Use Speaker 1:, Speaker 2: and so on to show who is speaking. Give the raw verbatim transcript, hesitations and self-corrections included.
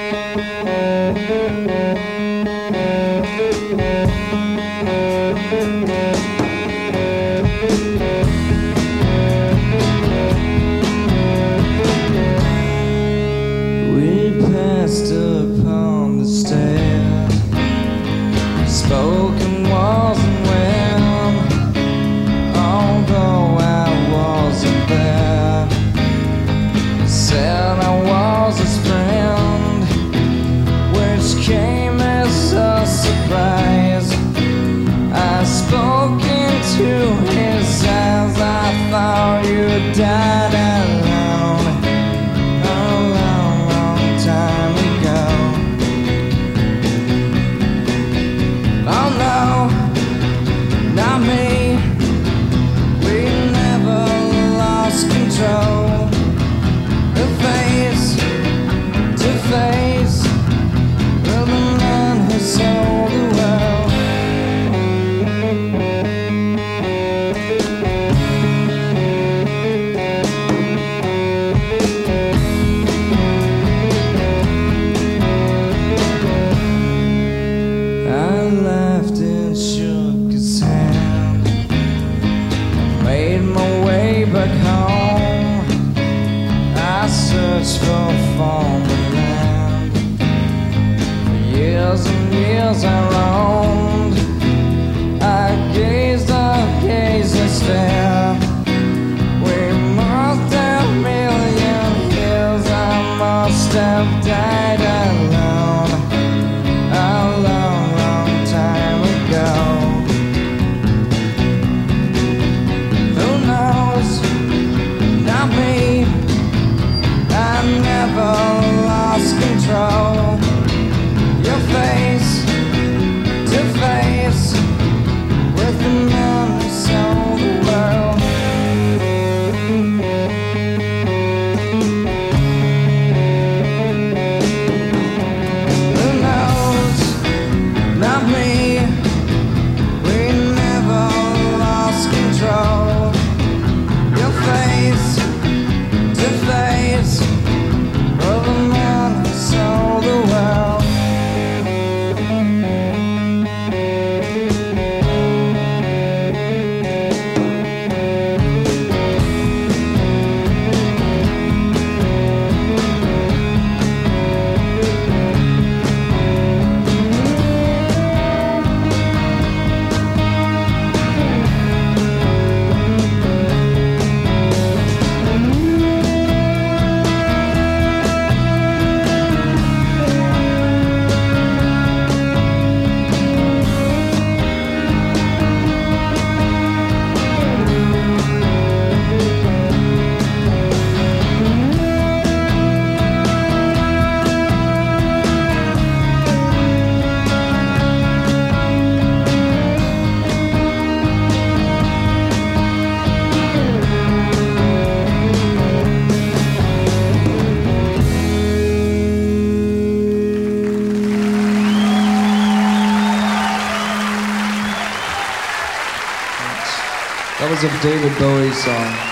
Speaker 1: Spoken wasn't when, although I wasn't there. Said I was his friend, which came as a surprise. I spoke into his eyes, I thought you died alone a long, long time ago. Oh no, not me. We never lost control. The face to face with the man who sold the world. I laughed and shook his hand, made my way back home. I searched for former land. For years and years I roamed. I gazed, I gazed and stared. We must have a million years. I must have died alone a long, long time ago. Who knows? Not me. I never lost control. Your face to face with the man who sold the world. Who knows? Not me. We never lost control. Your face to face with the man who sold the world. That was a David Bowie song.